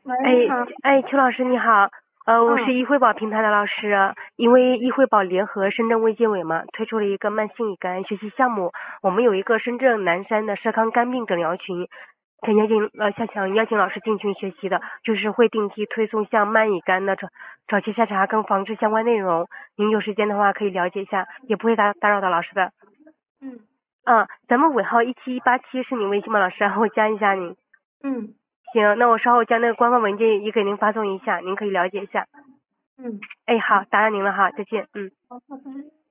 喂， 哎你好。 邱老师你好，我是嗯易惠宝平台的老师，因为易惠宝联合深圳卫健委嘛，推出了一个慢性乙肝学习项目，我们有一个深圳南山的社康肝病诊疗群，想邀请老师进群学习的，就是会定期推送像慢乙肝的早期筛查跟防治相关内容，您有时间的话可以了解一下，也不会打扰到老师的。 嗯咱们尾号1787是您微信吗，老师？我加一下您。 嗯行，那我稍后将那个官方文件也给您发送一下，您可以了解一下。 嗯， 哎，好，打扰您了哈，再见。嗯。 好，拜拜。